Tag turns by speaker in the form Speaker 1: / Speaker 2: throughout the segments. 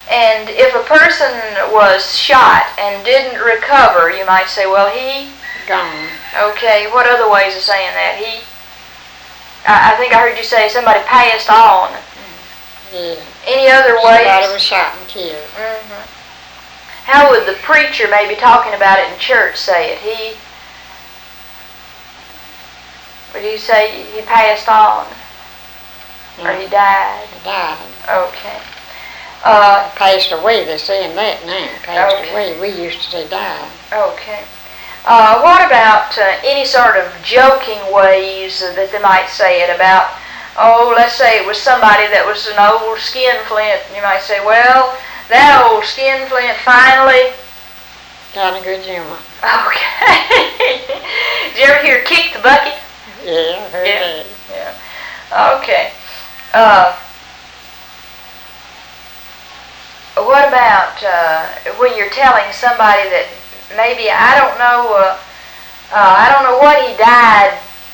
Speaker 1: And if a person was shot and didn't recover, you might say, well, he...
Speaker 2: Gone.
Speaker 1: Okay, what other ways of saying that? I think I heard you say somebody passed on.
Speaker 2: Yeah.
Speaker 1: Any other ways?
Speaker 2: Somebody was shot and killed.
Speaker 1: Mm-hmm. How would the preacher maybe talking about it in church say it? Would you say he passed on? Or he died?
Speaker 2: He died.
Speaker 1: Okay.
Speaker 2: Passed away, they're saying that now. Passed
Speaker 1: Okay.
Speaker 2: away. We used to say died.
Speaker 1: Okay. What about any sort of joking ways that they might say it about, let's say it was somebody that was an old skinflint, and you might say, well, that old skinflint finally...
Speaker 2: Got a good humor.
Speaker 1: Okay. Did you ever hear kick the bucket?
Speaker 2: Yeah, I heard that.
Speaker 1: Yeah. Okay. What about when you're telling somebody that maybe I don't know what he died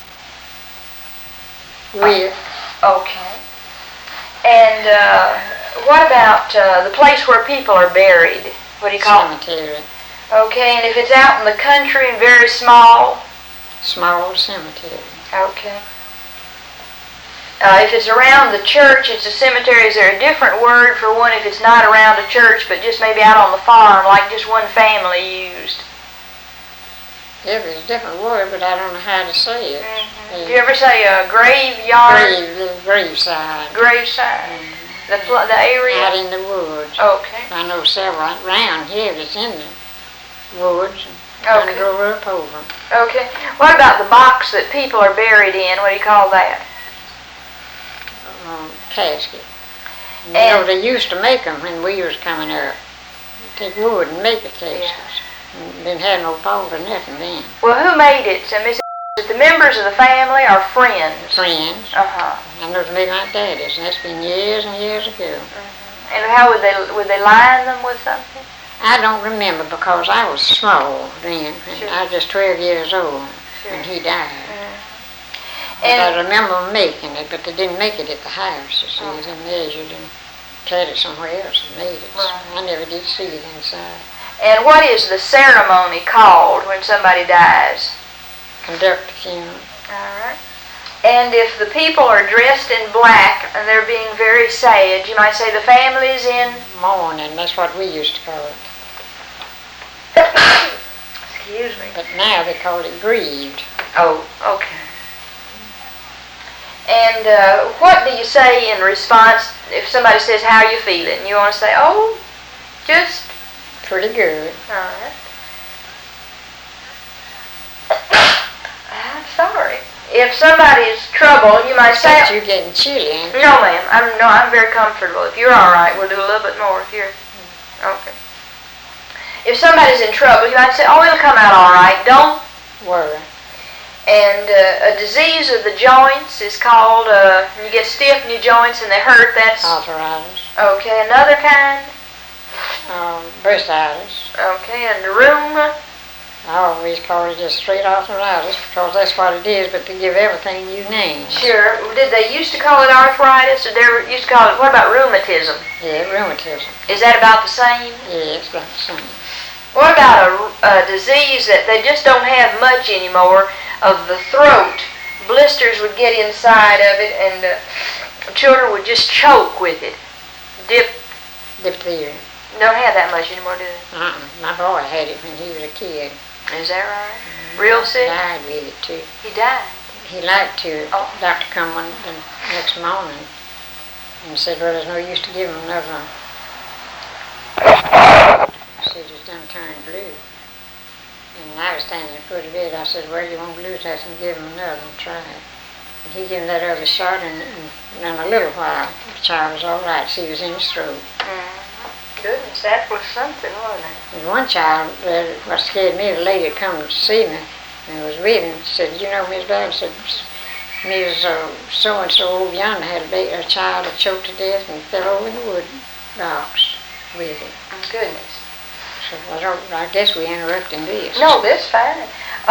Speaker 2: with?
Speaker 1: Okay. And what about the place where people are buried? What do you call it?
Speaker 2: Cemetery.
Speaker 1: Okay, and if it's out in the country and very small?
Speaker 2: Small cemetery.
Speaker 1: Okay. If it's around the church, it's a cemetery. Is there a different word for one if it's not around a church, but just maybe out on the farm, like just one family used?
Speaker 2: Yeah, there's a different word, but I don't know how to say it.
Speaker 1: Mm-hmm. Do you ever say a graveyard?
Speaker 2: Graveside.
Speaker 1: Graveside.
Speaker 2: Mm-hmm.
Speaker 1: The area?
Speaker 2: Out in the woods.
Speaker 1: Okay.
Speaker 2: I know several around here that's in the woods.
Speaker 1: Okay.
Speaker 2: And go up over.
Speaker 1: Okay. What about the box that people are buried in? What do you call that?
Speaker 2: Casket. And they used to make them when we was coming up. Take wood and make the caskets. Yeah. Didn't have no pole or nothing then.
Speaker 1: Well, who made it? So, Miss, the members of the family or friends?
Speaker 2: Friends.
Speaker 1: Uh-huh.
Speaker 2: And those made like daddies. And that's been years and years ago.
Speaker 1: Mm-hmm. And how would they line them with something?
Speaker 2: I don't remember because I was small then.
Speaker 1: Sure.
Speaker 2: I was just 12 years old when he died. And I remember making it, but they didn't make it at the house, you see. They measured and carried it somewhere else and made it.
Speaker 1: Right.
Speaker 2: So I never did see it inside.
Speaker 1: And what is the ceremony called when somebody dies?
Speaker 2: Conduct the funeral.
Speaker 1: All right. And if the people are dressed in black and they're being very sad, you might say the family's in...
Speaker 2: Mourning, that's what we used to call it.
Speaker 1: Excuse me.
Speaker 2: But now they call it grieved.
Speaker 1: Oh, okay. And what do you say in response if somebody says, how are you feeling? You want to say, oh, just...
Speaker 2: Pretty good.
Speaker 1: All right. I'm sorry. If somebody's trouble, you might say...
Speaker 2: You're getting chilly, ain't you?
Speaker 1: No, ma'am. I'm very comfortable. If you're all right, we'll do a little bit more if you're... Okay. If somebody's in trouble, you might say, oh, it'll come out all right. Don't
Speaker 2: worry.
Speaker 1: And a disease of the joints is called, you get stiff in your joints and they hurt, that's...
Speaker 2: Arthritis.
Speaker 1: Okay, another kind?
Speaker 2: Bursitis.
Speaker 1: Okay, and rheuma?
Speaker 2: I always call it just straight arthritis because that's what it is, but they give everything you name.
Speaker 1: Sure. Did they used to call it arthritis, or they used to call it, what about rheumatism?
Speaker 2: Yeah, rheumatism.
Speaker 1: Is that about the same?
Speaker 2: Yeah, it's about the same.
Speaker 1: What about a disease that they just don't have much anymore of the throat? Blisters would get inside of it and children would just choke with it.
Speaker 2: Diphtheria.
Speaker 1: Don't have that much anymore, do they?
Speaker 2: My boy had it when he was a kid.
Speaker 1: Is that right? Real sick?
Speaker 2: He died with it too.
Speaker 1: He died?
Speaker 2: He liked to.
Speaker 1: Oh.
Speaker 2: Doctor come the next morning and said, well, there's no use to give him another. Said he's done turned blue. And I was standing at the foot of the bed. I said, well, you won't lose that and give him another and try it. And he gave him that other shot and in a little while the child was all right. She was in his throat.
Speaker 1: Goodness, that was something, wasn't it?
Speaker 2: And one child, what scared me, the lady had come to see me and was with him, said, you know, Miss Bell, said, Ms. So-and-so over yonder had a child that choked to death and fell over in the wood box with it.
Speaker 1: Goodness.
Speaker 2: So I guess we interrupted this.
Speaker 1: No, that's fine.